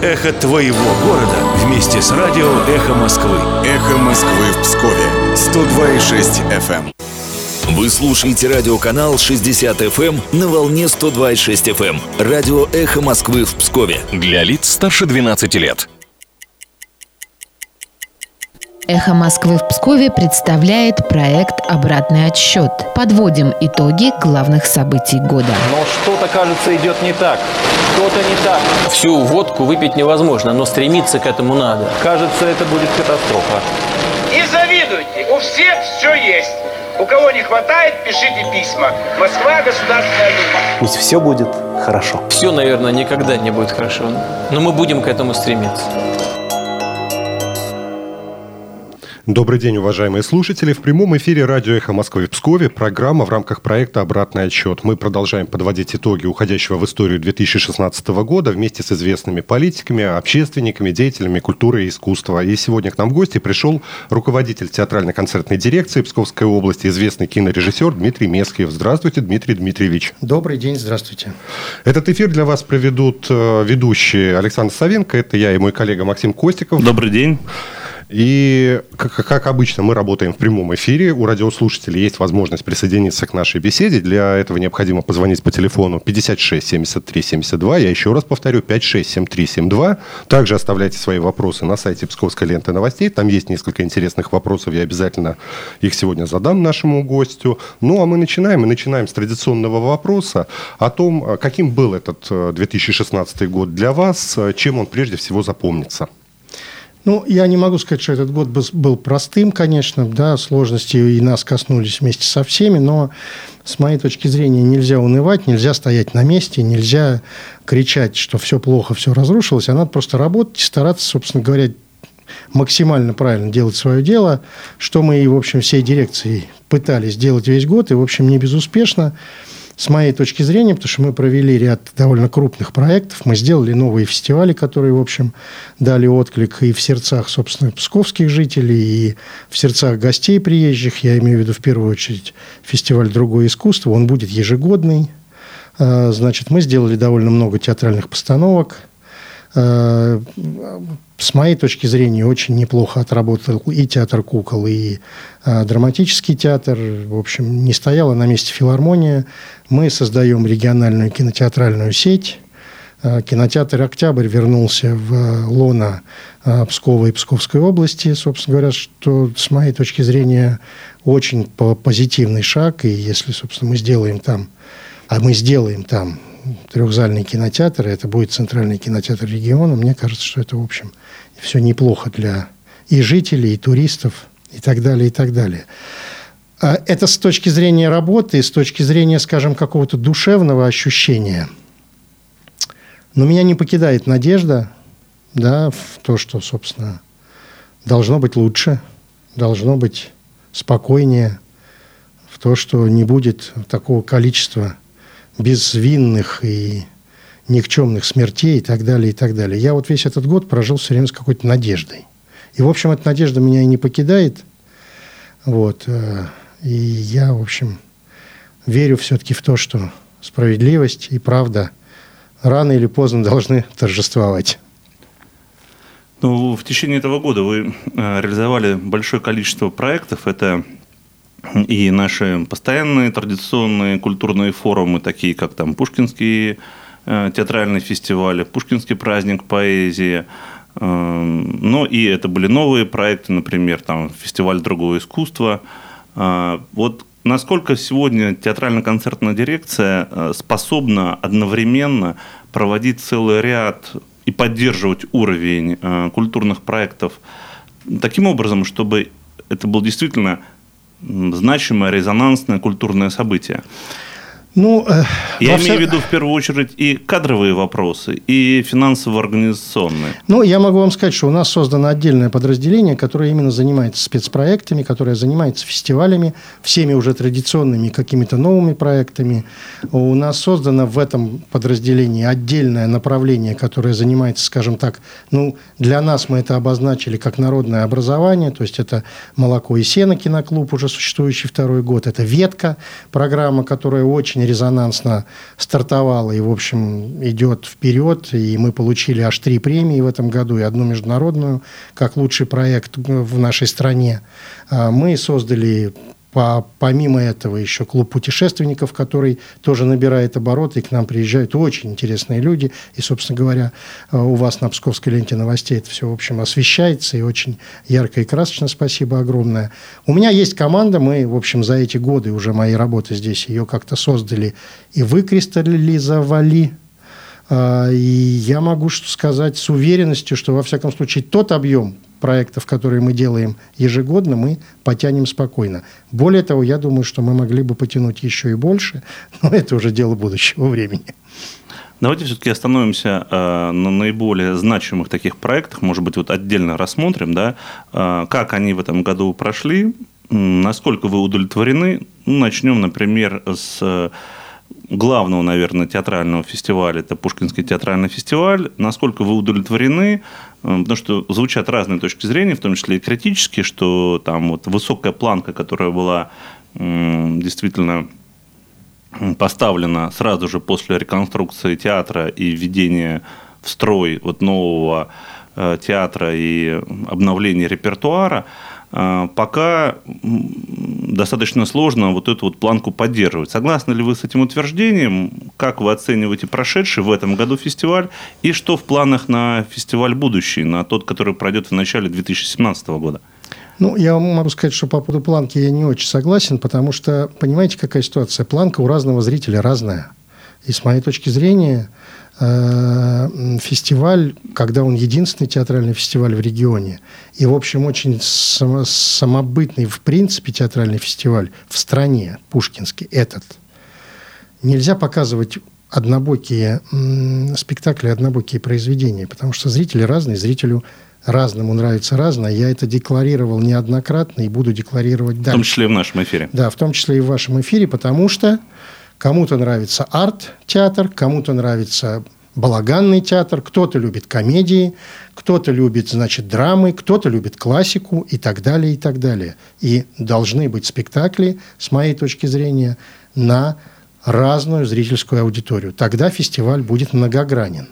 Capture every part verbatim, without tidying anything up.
Эхо твоего города вместе с радио «Эхо Москвы». «Эхо Москвы» в Пскове. сто два и шесть эф эм. Вы слушаете радиоканал шестьдесят эф эм на волне сто два и шесть эф эм. Радио «Эхо Москвы» в Пскове. Для лиц старше двенадцати лет. «Эхо Москвы» в Пскове представляет проект «Обратный отсчет». Подводим итоги главных событий года. Но что-то, кажется, идет не так. Что-то не так. Всю водку выпить невозможно, но стремиться к этому надо. Кажется, это будет катастрофа. Не завидуйте, у всех все есть. У кого не хватает, пишите письма. Москва, Государственная Дума. Пусть все будет хорошо. Все, наверное, никогда не будет хорошо, но мы будем к этому стремиться. Добрый день, уважаемые слушатели. В прямом эфире радио «Эхо Москвы» в Пскове. Программа в рамках проекта «Обратный отсчет». Мы продолжаем подводить итоги уходящего в историю две тысячи шестнадцатого года вместе с известными политиками, общественниками, деятелями культуры и искусства. И сегодня к нам в гости пришел руководитель театрально-концертной дирекции Псковской области, известный кинорежиссер Дмитрий Месхиев. Здравствуйте, Дмитрий Дмитриевич. Добрый день, здравствуйте. Этот эфир для вас проведут ведущие Александр Савенко, это я и мой коллега Максим Костиков. Добрый день. И, как, как обычно, мы работаем в прямом эфире. У радиослушателей есть возможность присоединиться к нашей беседе. Для этого необходимо позвонить по телефону пятьдесят шесть семьдесят три семьдесят два. Я еще раз повторю, пятьдесят шесть семьдесят три семьдесят два. Также оставляйте свои вопросы на сайте Псковской ленты новостей. Там есть несколько интересных вопросов. Я обязательно их сегодня задам нашему гостю. Ну, а мы начинаем. Мы начинаем с традиционного вопроса о том, каким был этот две тысячи шестнадцатый год для вас, чем он прежде всего запомнится. Ну, я не могу сказать, что этот год был простым, конечно, да, сложности и нас коснулись вместе со всеми, но с моей точки зрения нельзя унывать, нельзя стоять на месте, нельзя кричать, что все плохо, все разрушилось, а надо просто работать и стараться, собственно говоря, максимально правильно делать свое дело, что мы, в общем, всей дирекцией пытались делать весь год, и, в общем, не безуспешно. С моей точки зрения, потому что мы провели ряд довольно крупных проектов, мы сделали новые фестивали, которые, в общем, дали отклик и в сердцах, собственно, псковских жителей, и в сердцах гостей приезжих. Я имею в виду, в первую очередь, фестиваль «Другое искусство». Он будет ежегодный. Значит, мы сделали довольно много театральных постановок. С моей точки зрения, очень неплохо отработал и театр кукол, и а, драматический театр. В общем, не стояла на месте филармония. Мы создаем региональную кинотеатральную сеть. А, кинотеатр «Октябрь» вернулся в лоно а, Пскова и Псковской области. Собственно говоря, что с моей точки зрения очень позитивный шаг. И если, собственно, мы сделаем там, а мы сделаем там трехзальный кинотеатр, это будет центральный кинотеатр региона, мне кажется, что это, в общем, все неплохо для и жителей, и туристов, и так далее, и так далее. Это с точки зрения работы, и с точки зрения, скажем, какого-то душевного ощущения. Но меня не покидает надежда, да, в то, что, собственно, должно быть лучше, должно быть спокойнее, в то, что не будет такого количества безвинных и никчемных смертей и так далее, и так далее. Я вот весь этот год прожил все время с какой-то надеждой. И, в общем, эта надежда меня и не покидает. Вот. И я, в общем, верю все-таки в то, что справедливость и правда рано или поздно должны торжествовать. Ну, в течение этого года вы реализовали большое количество проектов. Это и наши постоянные традиционные культурные форумы, такие как там Пушкинский э, театральный фестиваль, Пушкинский праздник поэзии. Э, но и это были новые проекты, например, там фестиваль «Другое искусство». Э, вот насколько сегодня театрально-концертная дирекция э, способна одновременно проводить целый ряд и поддерживать уровень э, культурных проектов таким образом, чтобы это был действительно значимое, резонансное культурное событие? Ну, э, Я вся... имею в виду в первую очередь и кадровые вопросы, и финансово-организационные. Ну, я могу вам сказать, что у нас создано отдельное подразделение, которое именно занимается спецпроектами, которое занимается фестивалями, всеми уже традиционными какими-то новыми проектами. У нас создано в этом подразделении отдельное направление, которое занимается, скажем так, ну, для нас мы это обозначили как народное образование, то есть это «Молоко и сено» киноклуб, уже существующий второй год, это «Ветка», программа, которая очень очень резонансно стартовала и, в общем, идет вперед. И мы получили аж три премии в этом году и одну международную, как лучший проект в нашей стране. Мы создали... Помимо этого еще клуб путешественников, который тоже набирает обороты, и к нам приезжают очень интересные люди. И, собственно говоря, у вас на Псковской ленте новостей это все, в общем, освещается, и очень ярко и красочно. Спасибо огромное. У меня есть команда, мы, в общем, за эти годы уже моей работы здесь ее как-то создали и выкристаллизовали. И я могу сказать с уверенностью, что, во всяком случае, тот объем проектов, которые мы делаем ежегодно, мы потянем спокойно. Более того, я думаю, что мы могли бы потянуть еще и больше, но это уже дело будущего времени. Давайте все-таки остановимся э, на наиболее значимых таких проектах, может быть, вот отдельно рассмотрим, да, э, как они в этом году прошли, насколько вы удовлетворены. Ну, начнем, например, с главного, наверное, театрального фестиваля, это Пушкинский театральный фестиваль. Насколько вы удовлетворены? Потому что звучат разные точки зрения, в том числе и критические, что там вот высокая планка, которая была действительно поставлена сразу же после реконструкции театра и введения в строй вот нового театра и обновления репертуара, пока достаточно сложно вот эту вот планку поддерживать. Согласны ли вы с этим утверждением? Как вы оцениваете прошедший в этом году фестиваль? И что в планах на фестиваль будущий, на тот, который пройдет в начале две тысячи семнадцатого года? Ну, я могу сказать, что по поводу планки я не очень согласен, потому что, понимаете, какая ситуация? Планка у разного зрителя разная. И с моей точки зрения, фестиваль, когда он единственный театральный фестиваль в регионе, и, в общем, очень самобытный, в принципе, театральный фестиваль в стране, Пушкинский, этот, нельзя показывать однобокие спектакли, однобокие произведения, потому что зрители разные, зрителю разному нравится разное. Я это декларировал неоднократно и буду декларировать дальше. В том числе и в нашем эфире. Да, в том числе и в вашем эфире, потому что кому-то нравится арт-театр, кому-то нравится балаганный театр, кто-то любит комедии, кто-то любит, значит, драмы, кто-то любит классику и так далее, и так далее. И должны быть спектакли, с моей точки зрения, на разную зрительскую аудиторию. Тогда фестиваль будет многогранен.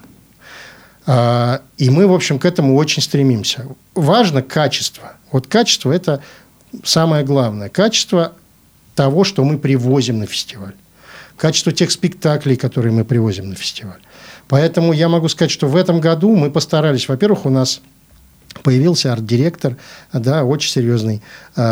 И мы, в общем, к этому очень стремимся. Важно качество. Вот качество – это самое главное. Качество того, что мы привозим на фестиваль. Качество тех спектаклей, которые мы привозим на фестиваль. Поэтому я могу сказать, что в этом году мы постарались. Во-первых, у нас появился арт-директор, да, очень серьезный э,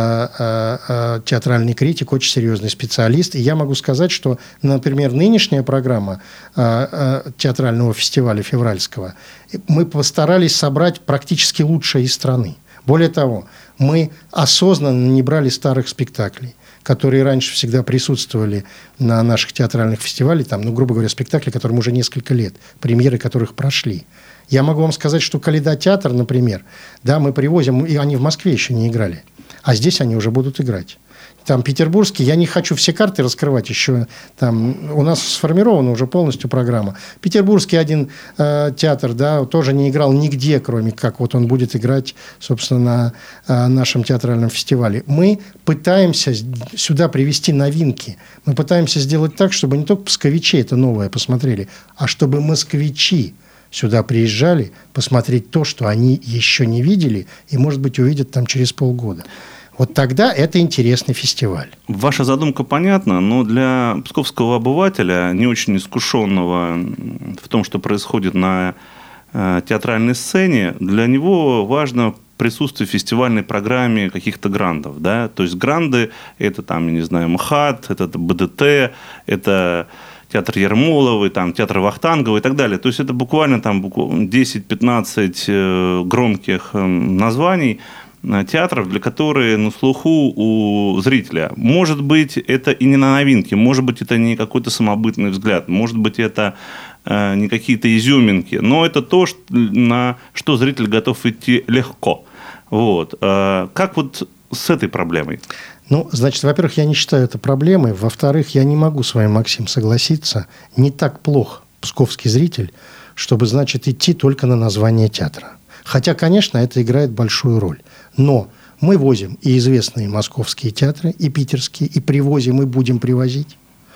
э, театральный критик, очень серьезный специалист. И я могу сказать, что, например, нынешняя программа э, э, театрального фестиваля февральского, мы постарались собрать практически лучшее из страны. Более того, мы осознанно не брали старых спектаклей, которые раньше всегда присутствовали на наших театральных фестивалях, там, ну, грубо говоря, спектакли, которым уже несколько лет, премьеры которых прошли. Я могу вам сказать, что «Калейдотеатр», например, да, мы привозим, и они в Москве еще не играли, а здесь они уже будут играть. Там петербургский, я не хочу все карты раскрывать, еще там у нас сформирована уже полностью программа. Петербургский один э, театр, да, тоже не играл нигде, кроме как вот он будет играть, собственно, на э, нашем театральном фестивале. Мы пытаемся сюда привести новинки. Мы пытаемся сделать так, чтобы не только псковичи это новое посмотрели, а чтобы москвичи сюда приезжали посмотреть то, что они еще не видели, и, может быть, увидят там через полгода. Вот тогда это интересный фестиваль. Ваша задумка понятна, но для псковского обывателя, не очень искушенного в том, что происходит на театральной сцене, для него важно присутствие в фестивальной программе каких-то грандов. Да? То есть гранды – это, там, я не знаю, МХАТ, это БДТ, это театр Ермоловой, там, театр Вахтангова и так далее. То есть это буквально там, десять-пятнадцать громких названий театров, для которых на слуху у зрителя. Может быть, это и не на новинки, может быть, это не какой-то самобытный взгляд, может быть, это э, не какие-то изюминки, но это то, что, на что зритель готов идти легко. Вот. Э, как вот с этой проблемой? Ну, значит, во-первых, я не считаю это проблемой. Во-вторых, я не могу с вами, Максим, согласиться. Не так плох псковский зритель, чтобы, значит, идти только на название театра. Хотя, конечно, это играет большую роль. Но мы возим и известные московские театры, и питерские, и привозим, и будем привозить.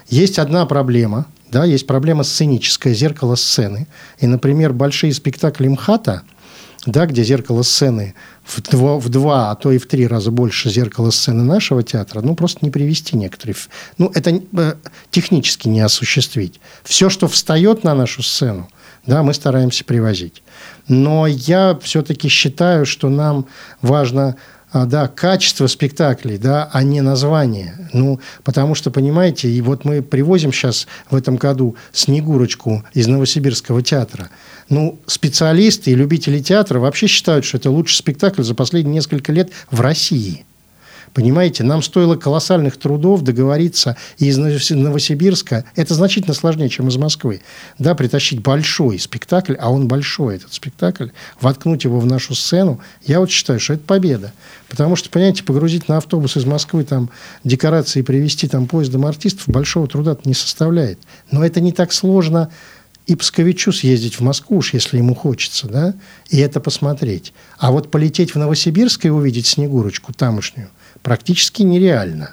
Есть одна проблема, да, есть проблема сценическая, зеркало сцены. И, например, большие спектакли МХАТа, да, где зеркало сцены в два, в два, а то и в три раза больше зеркала сцены нашего театра, ну, просто не привести некоторые. Ну, это э, технически не осуществить. Все, что встает на нашу сцену, да, мы стараемся привозить. Но я все-таки считаю, что нам важно... Да, качество спектаклей, да, а не название. Ну, потому что, понимаете, и вот мы привозим сейчас в этом году «Снегурочку» из Новосибирского театра. Ну, специалисты и любители театра вообще считают, что это лучший спектакль за последние несколько лет в России. Понимаете, нам стоило колоссальных трудов договориться из Новосибирска. Это значительно сложнее, чем из Москвы. Да, притащить большой спектакль, а он большой, этот спектакль, воткнуть его в нашу сцену. Я вот считаю, что это победа. Потому что, понимаете, погрузить на автобус из Москвы там декорации и привезти там поездом артистов большого труда не составляет. Но это не так сложно и псковичу съездить в Москву, уж если ему хочется, да, и это посмотреть. А вот полететь в Новосибирск и увидеть Снегурочку тамошнюю практически нереально.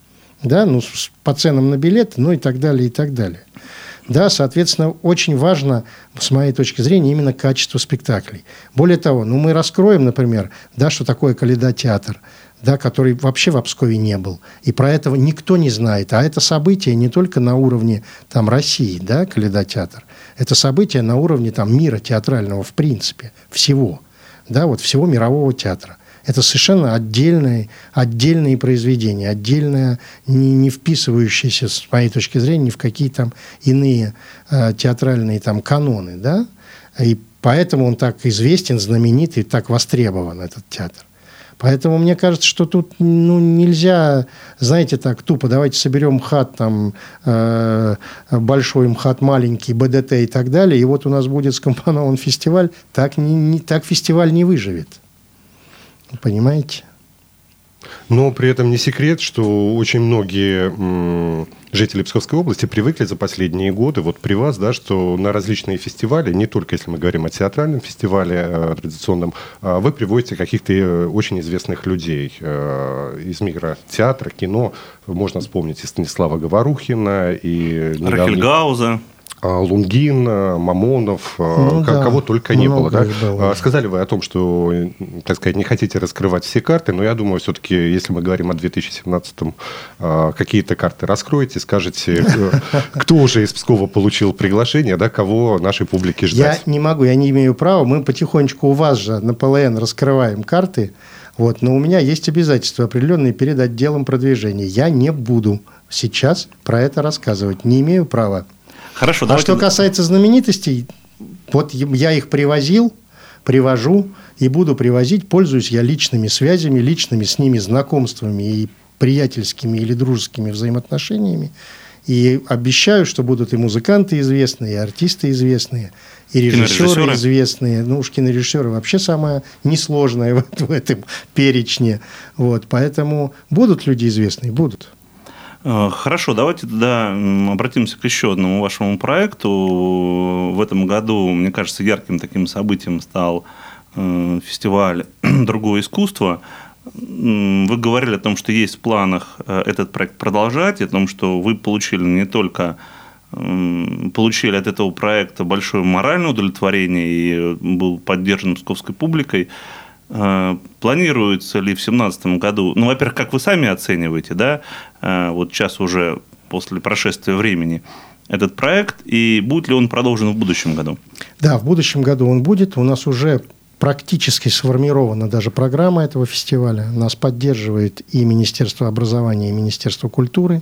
Да, ну, по ценам на билеты, ну и так далее, и так далее. Да, соответственно, очень важно, с моей точки зрения, именно качество спектаклей. Более того, ну, мы раскроем, например, да, что такое Калейдотеатр, да, который вообще в Пскове не был. И про этого никто не знает. А это событие не только на уровне там, России, да, Калейдотеатр. Это событие на уровне там, мира театрального в принципе, всего. Да, вот всего мирового театра. Это совершенно отдельные, отдельные произведения, отдельное, не, не вписывающиеся, с моей точки зрения, ни в какие там иные э, театральные там, каноны. Да? И поэтому он так известен, знаменит и так востребован, этот театр. Поэтому мне кажется, что тут ну, нельзя, знаете, так тупо, давайте соберем МХАТ, там, э, большой МХАТ, маленький, БДТ и так далее, и вот у нас будет скомпонован фестиваль. Так, не, не, так фестиваль не выживет. Понимаете? Но при этом не секрет, что очень многие м, жители Псковской области привыкли за последние годы, вот при вас, да, что на различные фестивали, не только если мы говорим о театральном фестивале э, традиционном, э, вы приводите каких-то э, очень известных людей э, из мира театра, кино. Можно вспомнить и Станислава Говорухина, и... Рахель Гауза. Лунгин, Мамонов, ну, да, кого только не было. Да? было. Сказали вы о том, что, так сказать, не хотите раскрывать все карты, но я думаю, все-таки, если мы говорим о две тысячи семнадцатом, какие-то карты раскроете, скажете, кто уже из Пскова получил приглашение, да, кого нашей публике ждать. Я не могу, я не имею права. Мы потихонечку у вас же на ПЛН раскрываем карты, вот, но у меня есть обязательства определенные перед отделом продвижения. Я не буду сейчас про это рассказывать, не имею права. Хорошо, а давайте... что касается знаменитостей, вот я их привозил, привожу и буду привозить, пользуюсь я личными связями, личными с ними знакомствами и приятельскими или дружескими взаимоотношениями. И обещаю, что будут и музыканты известные, и артисты известные, и режиссеры известные. Ну уж кинорежиссеры вообще самое несложное в, в этом перечне. Вот, поэтому будут люди известные, будут. Хорошо, давайте тогда обратимся к еще одному вашему проекту. В этом году, мне кажется, ярким таким событием стал фестиваль «Другое искусство». Вы говорили о том, что есть в планах этот проект продолжать, и о том, что вы получили не только получили от этого проекта большое моральное удовлетворение и был поддержан псковской публикой. Планируется ли в две тысячи семнадцатом году, ну, во-первых, как вы сами оцениваете, да, вот сейчас уже после прошествия времени, этот проект, и будет ли он продолжен в будущем году? Да, в будущем году он будет. У нас уже практически сформирована даже программа этого фестиваля. Нас поддерживает и Министерство образования, и Министерство культуры.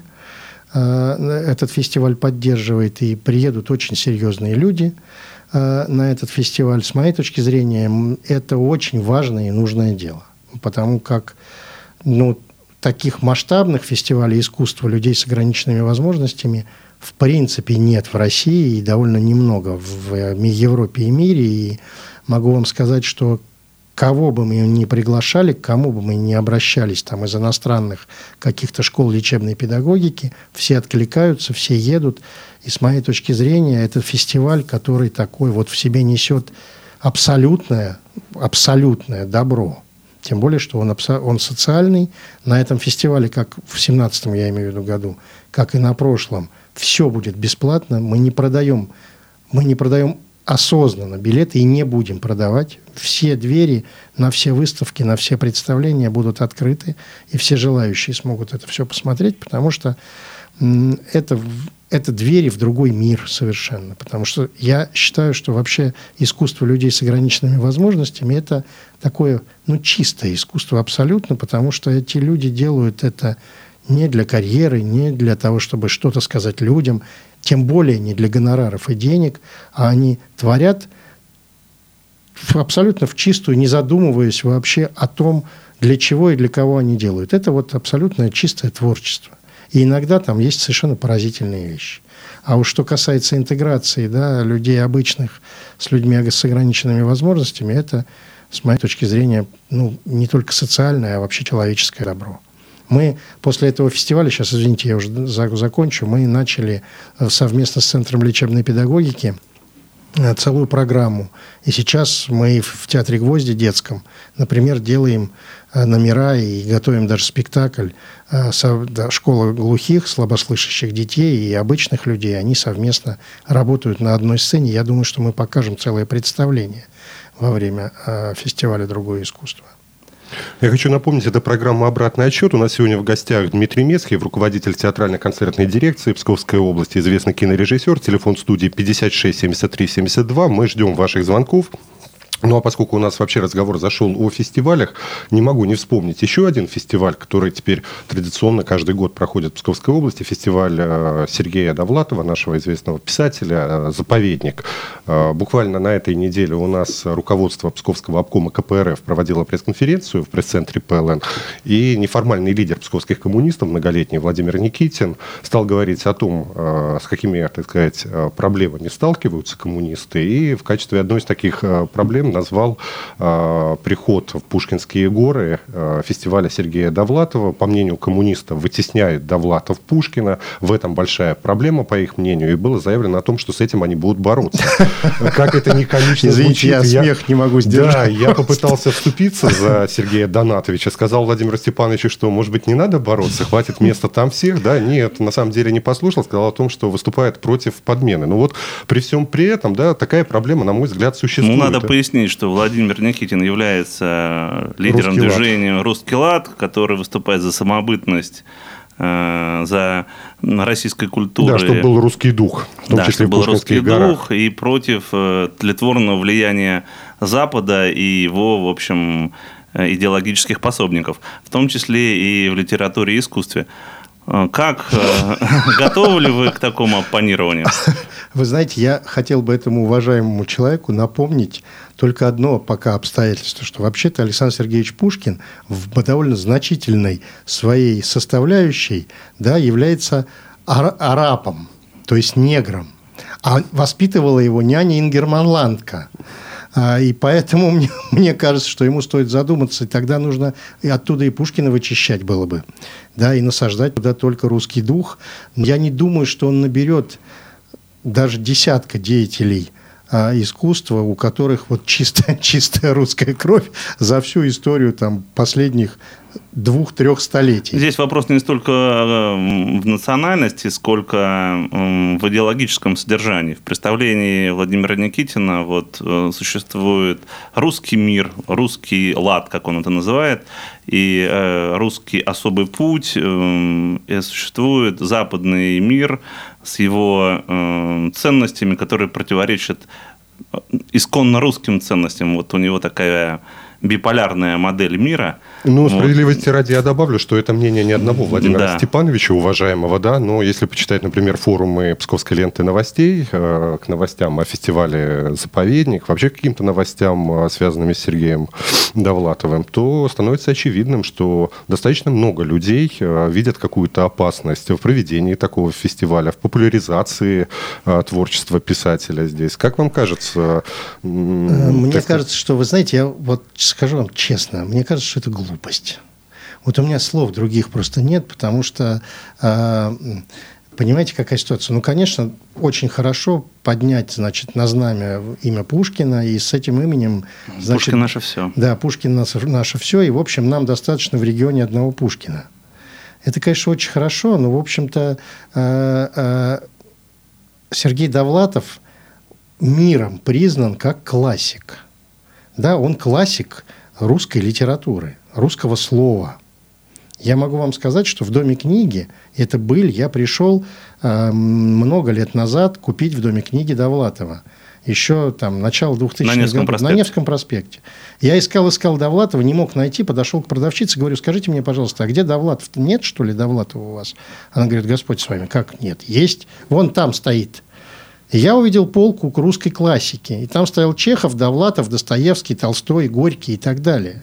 Этот фестиваль поддерживает, и приедут очень серьезные люди на этот фестиваль. С моей точки зрения, это очень важное и нужное дело. Потому как ну, таких масштабных фестивалей искусства людей с ограниченными возможностями в принципе нет в России и довольно немного в Европе и мире. И могу вам сказать, что кого бы мы ни приглашали, к кому бы мы ни обращались там, из иностранных каких-то школ лечебной педагогики, все откликаются, все едут. И с моей точки зрения, это фестиваль, который такой вот в себе несет абсолютное, абсолютное добро. Тем более, что он, он социальный. На этом фестивале, как в семнадцатом, я имею в виду, году, как и на прошлом, все будет бесплатно. Мы не продаем, мы не продаем осознанно билеты и не будем продавать. Все двери на все выставки, на все представления будут открыты, и все желающие смогут это все посмотреть, потому что это, это двери в другой мир совершенно. Потому что я считаю, что вообще искусство людей с ограниченными возможностями – это такое, ну, чистое искусство абсолютно, потому что эти люди делают это не для карьеры, не для того, чтобы что-то сказать людям, тем более не для гонораров и денег, а они творят абсолютно в чистую, не задумываясь вообще о том, для чего и для кого они делают. Это вот абсолютно чистое творчество. И иногда там есть совершенно поразительные вещи. А уж что касается интеграции, да, людей обычных с людьми с ограниченными возможностями, это, с моей точки зрения, ну, не только социальное, а вообще человеческое добро. Мы после этого фестиваля, сейчас, извините, я уже закончу, мы начали совместно с Центром лечебной педагогики целую программу. И сейчас мы в Театре «Гвозди» детском, например, делаем номера и готовим даже спектакль. Школа глухих, слабослышащих детей и обычных людей, они совместно работают на одной сцене. Я думаю, что мы покажем целое представление во время фестиваля «Другое искусство». Я хочу напомнить, это программа «Обратный отсчет». У нас сегодня в гостях Дмитрий Мецкий, руководитель театрально-концертной дирекции Псковской области, известный кинорежиссер. Телефон студии пятьдесят шесть семьдесят три семьдесят два. Мы ждем ваших звонков. Ну, а поскольку у нас вообще разговор зашел о фестивалях, не могу не вспомнить еще один фестиваль, который теперь традиционно каждый год проходит в Псковской области. Фестиваль Сергея Довлатова, нашего известного писателя, «Заповедник». Буквально на этой неделе у нас руководство Псковского обкома ка пэ эр эф проводило пресс-конференцию в пресс-центре пэ эл эн. И неформальный лидер псковских коммунистов, многолетний Владимир Никитин, стал говорить о том, с какими, так сказать, проблемами сталкиваются коммунисты. И в качестве одной из таких проблем назвал э, приход в Пушкинские горы э, фестиваля Сергея Довлатова. По мнению коммунистов, вытесняет Довлатов Пушкина. В этом большая проблема, по их мнению. И было заявлено о том, что с этим они будут бороться. Как это не комично звучит. Я смех не могу сдержать. Да, я попытался вступиться за Сергея Донатовича. Сказал Владимиру Степановичу, что, может быть, не надо бороться, хватит места там всех. Да, нет, на самом деле не послушал. Сказал о том, что выступает против подмены. Но вот при всем при этом, да, такая проблема, на мой взгляд, существует. Ну, надо пояснить, что Владимир Никитин является лидером Русский движения лад. «Русский лад», который выступает за самобытность, э, за российской культуры. Да, чтобы был русский дух, в том да, числе в Пушкинских горах. Дух, и против э, тлетворного влияния Запада и его, в общем, идеологических пособников, в том числе и в литературе и искусстве. Как? Готовы ли вы к такому оппонированию? Вы знаете, я хотел бы этому уважаемому человеку напомнить только одно пока обстоятельство, что вообще-то Александр Сергеевич Пушкин в довольно значительной своей составляющей, да, является ар- арабом, то есть негром. А воспитывала его няня Ингерман Ландка. И поэтому мне, мне кажется, что ему стоит задуматься, и тогда нужно и оттуда и Пушкина вычищать было бы, да, и насаждать туда только русский дух. Я не думаю, что он наберет даже десятка деятелей а, искусства, у которых вот чистая, чистая русская кровь за всю историю там, последних двух-трех столетий. Здесь вопрос не столько в национальности, сколько в идеологическом содержании. В представлении Владимира Никитина вот, существует русский мир, русский лад, как он это называет, и русский особый путь, и существует западный мир с его ценностями, которые противоречат исконно русским ценностям. Вот у него такая биполярная модель мира. Ну, справедливости вот. Ради я добавлю, что это мнение не одного Владимира да. Степановича, уважаемого, да, но если почитать, например, форумы Псковской ленты новостей, э, к новостям о фестивале «Заповедник», вообще к каким-то новостям, связанными с Сергеем Довлатовым, то становится очевидным, что достаточно много людей э, видят какую-то опасность в проведении такого фестиваля, в популяризации э, творчества писателя здесь. Как вам кажется? Э, Мне так... кажется, что, вы знаете, я вот скажу вам честно, мне кажется, что это глупость. Вот у меня слов других просто нет, потому что, э, понимаете, какая ситуация? Ну, конечно, очень хорошо поднять, значит, на знамя имя Пушкина, и с этим именем... Значит, Пушкин наше все. Да, Пушкин наше, наше все, и, в общем, нам достаточно в регионе одного Пушкина. Это, конечно, очень хорошо, но, в общем-то, Сергей Довлатов миром признан как классик. Да, он классик русской литературы, русского слова. Я могу вам сказать, что в Доме книги, это быль, я пришел э, много лет назад купить в Доме книги Довлатова. Еще там начало двухтысячных годов. На Невском проспекте. Я искал, искал Довлатова, не мог найти, подошел к продавщице, говорю, скажите мне, пожалуйста, а где Довлатов? Нет, что ли, Довлатова у вас? Она говорит, Господь с вами. Как нет? Есть. Вон там стоит. И я увидел полку русской классики. И там стоял Чехов, Довлатов, Достоевский, Толстой, Горький и так далее.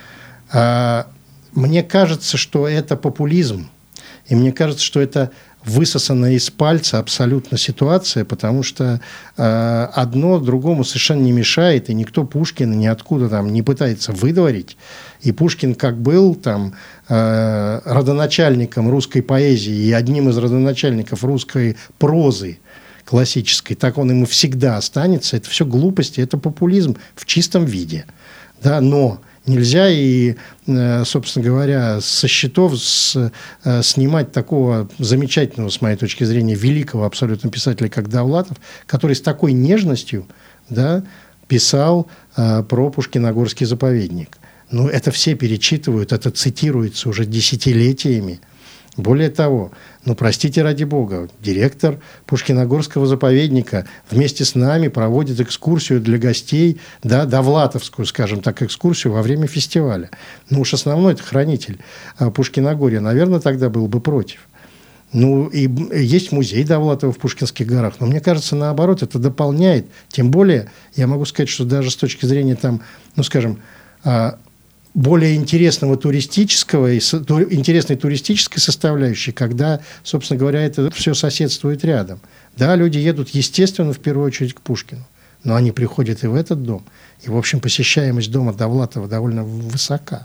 А, мне кажется, что это популизм. И мне кажется, что это высосанная из пальца абсолютно ситуация, потому что э, одно другому совершенно не мешает, и никто Пушкина ниоткуда там не пытается выдворить. И Пушкин как был там э, родоначальником русской поэзии и одним из родоначальников русской прозы классической, так он ему всегда останется. Это все глупости, это популизм в чистом виде. Да, но нельзя и, собственно говоря, со счетов с, снимать такого замечательного, с моей точки зрения, великого абсолютно писателя, как Довлатов, который с такой нежностью, да, писал э, про Пушкиногорский заповедник. Ну, это все перечитывают, это цитируется уже десятилетиями. Более того, ну, простите ради бога, директор Пушкиногорского заповедника вместе с нами проводит экскурсию для гостей, да, довлатовскую, скажем так, экскурсию во время фестиваля. Ну, уж основной это хранитель Пушкиногорья, наверное, тогда был бы против. Ну, и есть музей Довлатова в Пушкинских горах, но мне кажется, наоборот, это дополняет. Тем более, я могу сказать, что даже с точки зрения, там, ну, скажем, более интересного туристического и интересной туристической составляющей, когда, собственно говоря, это все соседствует рядом. Да, люди едут, естественно, в первую очередь к Пушкину, но они приходят и в этот дом. И, в общем, посещаемость дома Довлатова довольно высока.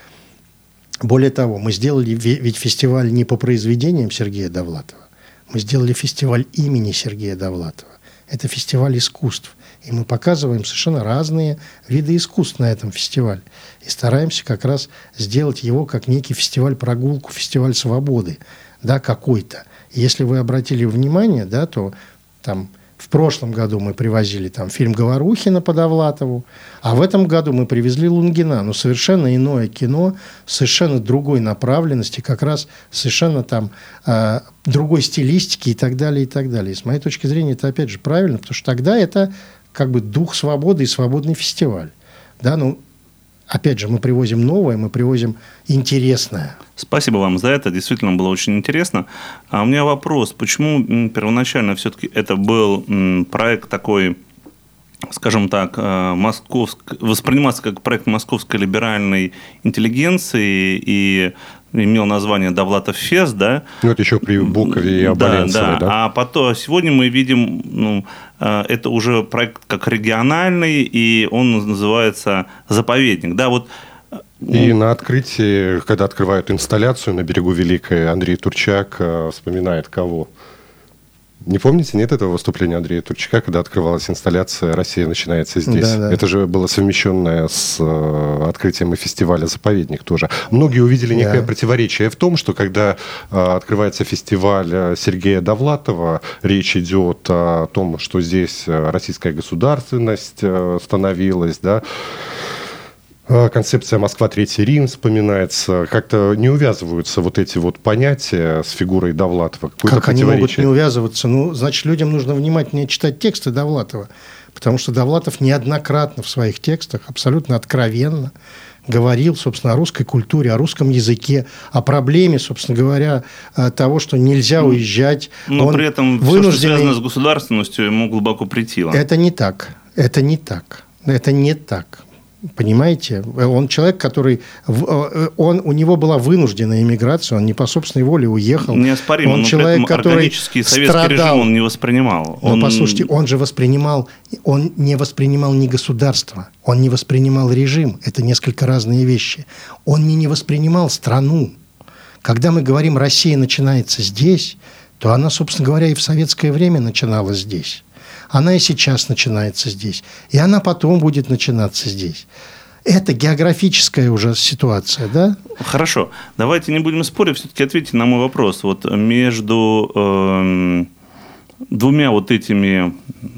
Более того, мы сделали ведь фестиваль не по произведениям Сергея Довлатова, мы сделали фестиваль имени Сергея Довлатова. Это фестиваль искусств. И мы показываем совершенно разные виды искусств на этом фестивале. И стараемся как раз сделать его как некий фестиваль-прогулку, фестиваль свободы, да, какой-то. И если вы обратили внимание, да, то там в прошлом году мы привозили там фильм Говорухина по Довлатову, а в этом году мы привезли Лунгина. Но совершенно иное кино, совершенно другой направленности, как раз совершенно там э, другой стилистики и так далее, и так далее. И с моей точки зрения это опять же правильно, потому что тогда это как бы дух свободы и свободный фестиваль. Да, ну, опять же, мы привозим новое, мы привозим интересное. Спасибо вам за это, действительно было очень интересно. А у меня вопрос, почему первоначально все-таки это был проект такой, скажем так, московск... воспринимался как проект московской либеральной интеллигенции и имел название Довлатов Фест, да? Ну, это еще при Букове и Оболенцевой, да, да. да? А потом, сегодня мы видим, ну, это уже проект как региональный, и он называется «Заповедник», да, вот. И на открытии, когда открывают инсталляцию на берегу Великой, Андрей Турчак вспоминает кого? Не помните, нет этого выступления Андрея Турчака, когда открывалась инсталляция «Россия начинается здесь»? Да, да. Это же было совмещенное с э, открытием и фестиваля «Заповедник» тоже. Многие увидели некое да. противоречие в том, что когда э, открывается фестиваль Сергея Довлатова, речь идет о том, что здесь российская государственность э, становилась, да, концепция «Москва, Третий Рим» вспоминается. Как-то не увязываются вот эти вот понятия с фигурой Довлатова. Какое-то как они могут не увязываться? Ну, значит, людям нужно внимательнее читать тексты Довлатова. Потому что Довлатов неоднократно в своих текстах абсолютно откровенно говорил, собственно, о русской культуре, о русском языке, о проблеме, собственно говоря, того, что нельзя уезжать. Но Он при этом вынужденный... все, что связано с государственностью, ему глубоко претило. Это не так. Это не так. Это не так. Понимаете? Он человек, который... Он, у него была вынужденная эмиграция, он не по собственной воле уехал. Неоспоримо, он но человек, при этом органический советский страдал. режим он не воспринимал. Но, он... послушайте, он же воспринимал... Он не воспринимал не государство, он не воспринимал режим. Это несколько разные вещи. Он не, не воспринимал страну. Когда мы говорим «Россия начинается здесь», то она, собственно говоря, и в советское время начиналась здесь. Она и сейчас начинается здесь. И она потом будет начинаться здесь. это географическая уже ситуация, да? Хорошо. Давайте не будем спорить, все-таки ответьте на мой вопрос. Вот между э, двумя вот этими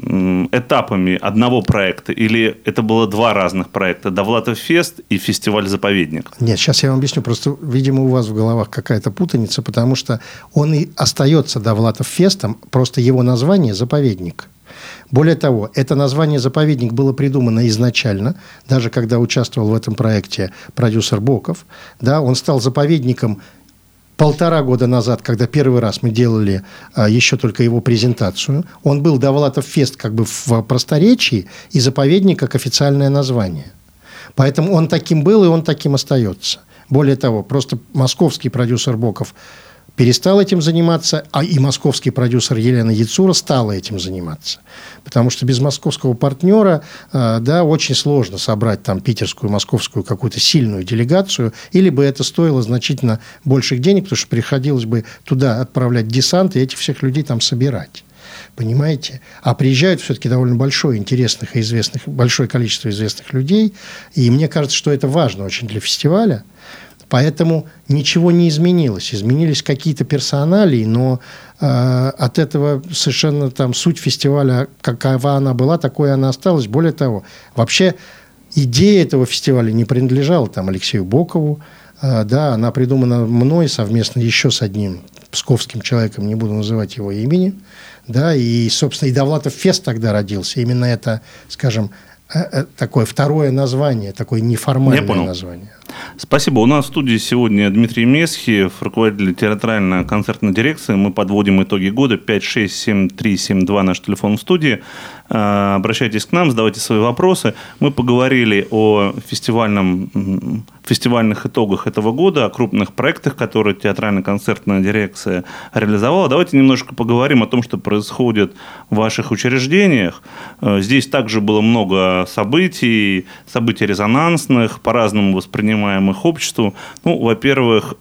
этапами одного проекта, или это было два разных проекта, Довлатов фест и фестиваль-заповедник? Нет, сейчас я вам объясню. Просто, видимо, у вас в головах какая-то путаница, потому что он и остается Довлатов фестом, просто его название заповедник. Более того, это название «заповедник» было придумано изначально, даже когда участвовал в этом проекте продюсер Боков. Да, он стал заповедником полтора года назад, когда первый раз мы делали а, еще только его презентацию. Он был Довлатов фест как бы в просторечии, и заповедник как официальное название. Поэтому он таким был, и он таким остается. Более того, просто московский продюсер Боков перестал этим заниматься, а и московский продюсер Елена Яцура стала этим заниматься. Потому что без московского партнера, да, очень сложно собрать там питерскую, московскую какую-то сильную делегацию, или бы это стоило значительно больших денег, потому что приходилось бы туда отправлять десант и этих всех людей там собирать. Понимаете? А приезжают все-таки довольно большое, интересных и известных, большое количество известных людей, и мне кажется, что это важно очень для фестиваля. Поэтому ничего не изменилось. Изменились какие-то персоналии, но э, от этого совершенно там суть фестиваля, какова она была, такой она осталась. Более того, вообще идея этого фестиваля не принадлежала там Алексею Бокову. Э, да, она придумана мной совместно еще с одним псковским человеком, не буду называть его имени. Да, и, собственно, и Довлатов фест тогда родился. Именно это, скажем, такое второе название, такое неформальное название. Спасибо. У нас в студии сегодня Дмитрий Месхиев, руководитель театрально-концертной дирекции. Мы подводим итоги года. пять шесть семь три семь два наш телефон в студии. Обращайтесь к нам, задавайте свои вопросы. Мы поговорили о фестивальном, фестивальных итогах этого года, о крупных проектах, которые театрально-концертная дирекция реализовала. Давайте немножко поговорим о том, что происходит в ваших учреждениях. Здесь также было много событий, событий резонансных, по-разному воспринимаемых обществом. Ну, во-первых,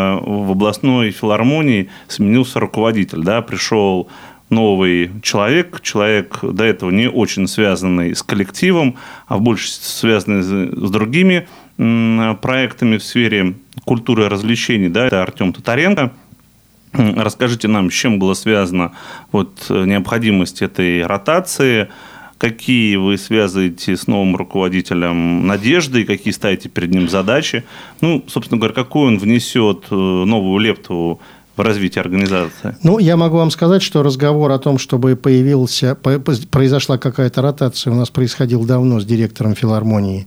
в областной филармонии сменился руководитель, да, пришел новый человек, человек до этого не очень связанный с коллективом, а больше связанный с другими проектами в сфере культуры и развлечений. Да, это Артем Татаренко. Расскажите нам, с чем была связана вот необходимость этой ротации, какие вы связываете с новым руководителем надежды, какие ставите перед ним задачи. Ну, собственно говоря, какую он внесет новую лепту в развитие организации? Ну, я могу вам сказать, что разговор о том, чтобы появился, произошла какая-то ротация, у нас происходил давно с директором филармонии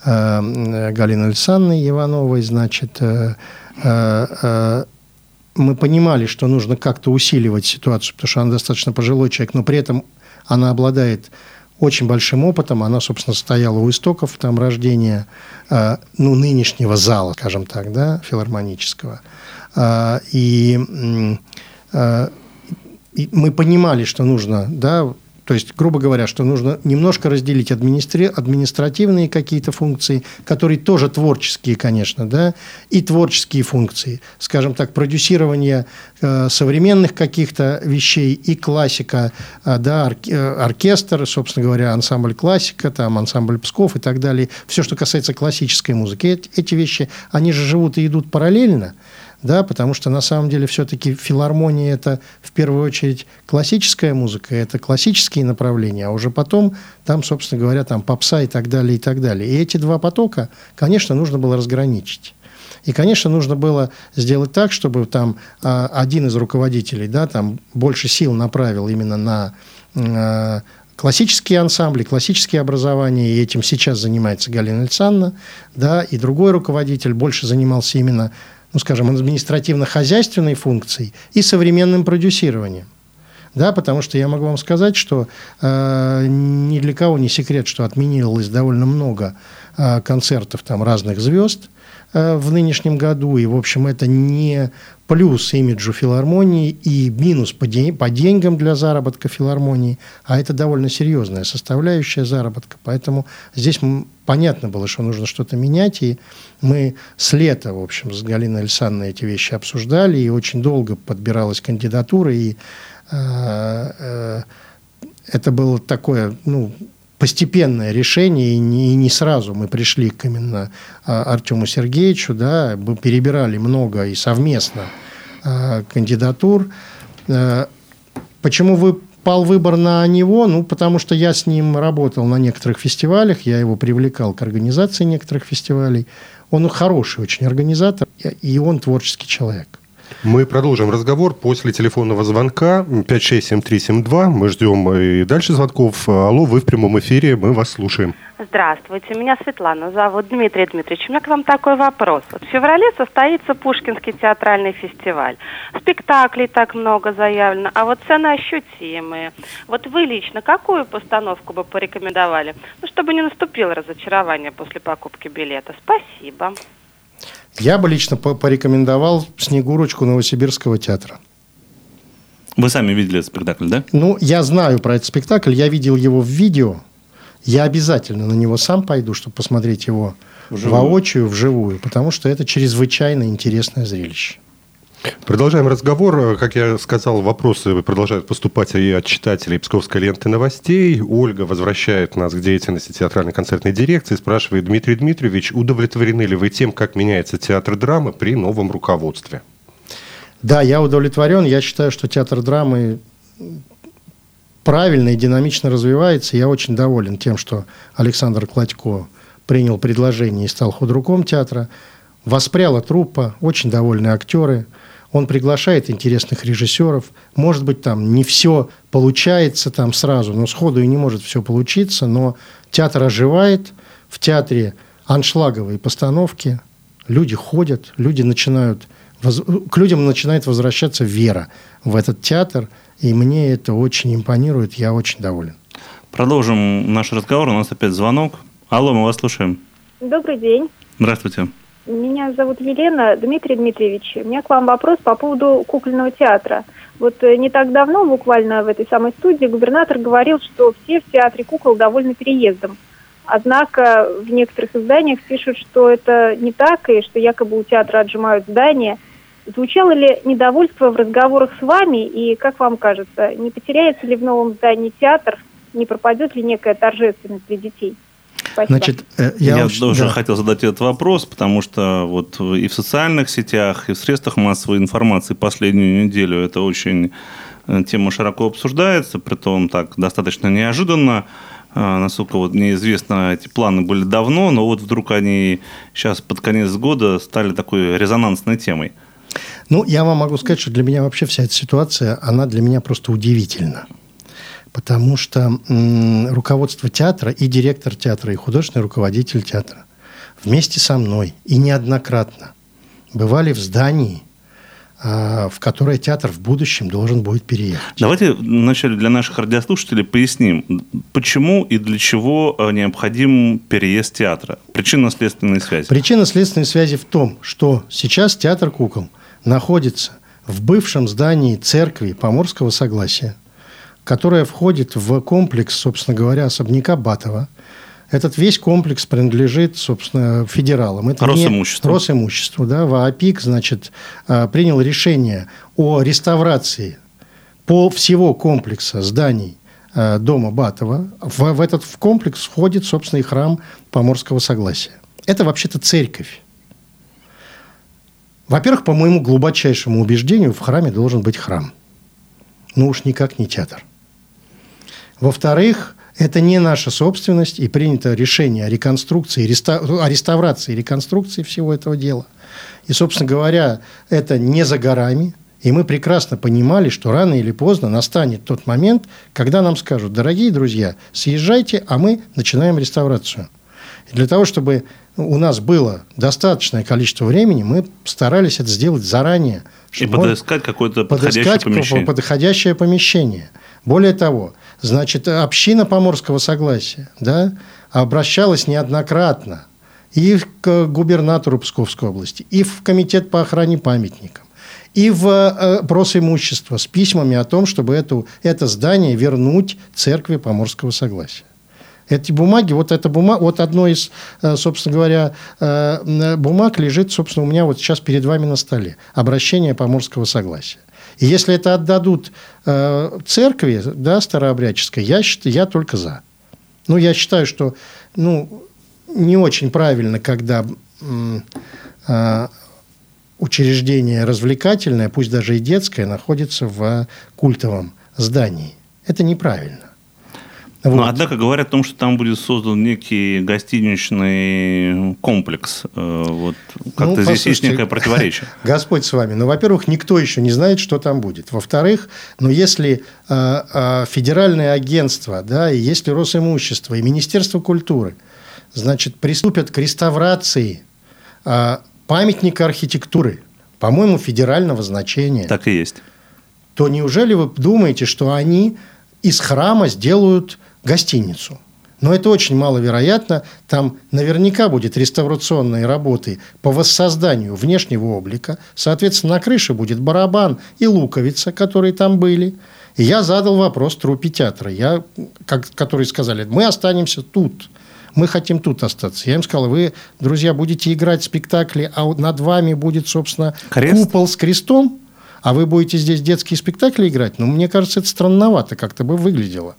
Галиной Александровной Ивановой. Значит, мы понимали, что нужно как-то усиливать ситуацию, потому что она достаточно пожилой человек, но при этом она обладает очень большим опытом. Она, собственно, стояла у истоков там, рождения ну, нынешнего зала, скажем так, да, филармонического. И, и мы понимали, что нужно, да, то есть, грубо говоря, что нужно немножко разделить администри... административные какие-то функции, которые тоже творческие, конечно, да, и творческие функции, скажем так, продюсирование э, современных каких-то вещей и классика, э, да, ор... оркестр, собственно говоря, ансамбль классика, там, ансамбль Псков и так далее. Все, что касается классической музыки. Эти, эти вещи, они же живут и идут параллельно. Да, потому что на самом деле все-таки филармония – это в первую очередь классическая музыка, это классические направления, а уже потом там, собственно говоря, там попса и так далее, и так далее. И эти два потока, конечно, нужно было разграничить. И, конечно, нужно было сделать так, чтобы там а, один из руководителей, да, там больше сил направил именно на а, классические ансамбли, классические образования, и этим сейчас занимается Галина Александровна, да, и другой руководитель больше занимался именно, ну, скажем, административно-хозяйственной функцией и современным продюсированием. Да, потому что я могу вам сказать, что э, ни для кого не секрет, что отменилось довольно много э, концертов там, разных звезд э, в нынешнем году. И, в общем, это не плюс имиджу филармонии и минус по, день, по деньгам для заработка филармонии, а это довольно серьезная составляющая заработка. Поэтому здесь понятно было, что нужно что-то менять, и мы с лета, в общем, с Галиной Александровной эти вещи обсуждали, и очень долго подбиралась кандидатура, и э, э, это было такое, ну, постепенное решение, и не, и не сразу мы пришли к именно Артему Сергеевичу, да, мы перебирали много и совместно кандидатур. Почему вы пал выбор на него? Ну, потому что я с ним работал на некоторых фестивалях, я его привлекал к организации некоторых фестивалей. Он хороший очень организатор, и он творческий человек. Мы продолжим разговор после телефонного звонка пять шесть семь три семь два. Мы ждем и дальше звонков. Алло, вы в прямом эфире, мы вас слушаем. Здравствуйте, меня Светлана зовут. Дмитрий Дмитриевич, у меня к вам такой вопрос. Вот в феврале состоится Пушкинский театральный фестиваль. Спектаклей так много заявлено, а вот цены ощутимые. Вот вы лично какую постановку бы порекомендовали? Ну, чтобы не наступило разочарование после покупки билета. Спасибо. Я бы лично порекомендовал «Снегурочку» Новосибирского театра. Вы сами видели этот спектакль, да? Ну, я знаю про этот спектакль, я видел его в видео. Я обязательно на него сам пойду, чтобы посмотреть его вживую. воочию, вживую, потому что это чрезвычайно интересное зрелище. Продолжаем разговор. Как я сказал, вопросы продолжают поступать и от читателей Псковской ленты новостей. Ольга возвращает нас к деятельности театрально-концертной дирекции. Спрашивает: Дмитрий Дмитриевич, удовлетворены ли вы тем, как меняется театр драмы при новом руководстве? Да, я удовлетворен. Я считаю, что театр драмы правильно и динамично развивается. Я очень доволен тем, что Александр Кладько принял предложение и стал худруком театра. Воспряла труппа, очень довольны актеры. Он приглашает интересных режиссеров. Может быть, там не все получается там сразу, но сходу и не может все получиться. Но театр оживает, в театре аншлаговые постановки, люди ходят, люди начинают, к людям начинает возвращаться вера в этот театр. И мне это очень импонирует, я очень доволен. Продолжим наш разговор. У нас опять звонок. Алло, мы вас слушаем. Добрый день. Здравствуйте. Меня зовут Елена. Дмитрий Дмитриевич, у меня к вам вопрос по поводу кукольного театра. Вот не так давно, буквально в этой самой студии, губернатор говорил, что все в театре кукол довольны переездом. Однако в некоторых изданиях пишут, что это не так, и что якобы у театра отжимают здания. Звучало ли недовольство в разговорах с вами, и, как вам кажется, не потеряется ли в новом здании театр, не пропадет ли некая торжественность для детей? Спасибо. Значит, я, я очень, тоже да. хотел задать этот вопрос, потому что вот и в социальных сетях, и в средствах массовой информации последнюю неделю это очень тема широко обсуждается, притом так достаточно неожиданно. Насколько вот мне известно, эти планы были давно, но вот вдруг они сейчас под конец года стали такой резонансной темой. Ну, я вам могу сказать, что для меня вообще вся эта ситуация, она для меня просто удивительна. Потому что м, руководство театра, и директор театра, и художественный руководитель театра вместе со мной и неоднократно бывали в здании, э, в которое театр в будущем должен будет переехать. Давайте вначале для наших радиослушателей поясним, почему и для чего необходим переезд театра. Причинно-следственные связи. Причинно-следственные связи в том, что сейчас театр кукол находится в бывшем здании церкви Поморского Согласия, которая входит в комплекс, собственно говоря, особняка Батова. Этот весь комплекс принадлежит, собственно, федералам. Это Росимуществу. Не... Росимуществу, да. ВААПИК, значит, принял решение о реставрации по всего комплекса зданий дома Батова. В, в этот комплекс входит, собственно, и храм Поморского Согласия. Это вообще-то церковь. Во-первых, по моему глубочайшему убеждению, в храме должен быть храм. Ну уж никак не театр. Во-вторых, это не наша собственность, и принято решение о реконструкции, о реставрации и реконструкции всего этого дела. И, собственно говоря, это не за горами. И мы прекрасно понимали, что рано или поздно настанет тот момент, когда нам скажут: дорогие друзья, съезжайте, а мы начинаем реставрацию. И для того, чтобы у нас было достаточное количество времени, мы старались это сделать заранее. И подыскать какое-то подходящее подыскать помещение. подходящее помещение. Более того, значит, община Поморского Согласия, да, обращалась неоднократно и к губернатору Псковской области, и в комитет по охране памятников, и в э, Просимущество с письмами о том, чтобы эту, это здание вернуть церкви Поморского Согласия. Эти бумаги, вот эта бумага, вот одно из, собственно говоря, бумаг лежит, собственно, у меня вот сейчас перед вами на столе. Обращение Поморского Согласия. И если это отдадут церкви, да, старообрядческой, я считаю, я только за. Ну, я считаю, что ну, не очень правильно, когда э, учреждение развлекательное, пусть даже и детское, находится в культовом здании. Это неправильно. Вот. Но, однако, говорят о том, что там будет создан некий гостиничный комплекс. Вот, как-то ну, здесь есть некое противоречие. Господь с вами. Ну, во-первых, никто еще не знает, что там будет. Во-вторых, ну, если э, э, федеральное агентство, да, и если Росимущество, и Министерство культуры, значит, приступят к реставрации э, памятника архитектуры, по-моему, федерального значения. Так и есть. То неужели вы думаете, что они из храма сделают гостиницу? Но это очень маловероятно. Там наверняка будет реставрационные работы по воссозданию внешнего облика. Соответственно, на крыше будет барабан и луковица, которые там были. И я задал вопрос труппе театра, я, как, которые сказали, мы останемся тут. Мы хотим тут остаться. Я им сказал, вы, друзья, будете играть в спектакли, а над вами будет, собственно, Крест? Купол с крестом, а вы будете здесь детские спектакли играть? Ну, мне кажется, это странновато как-то бы выглядело.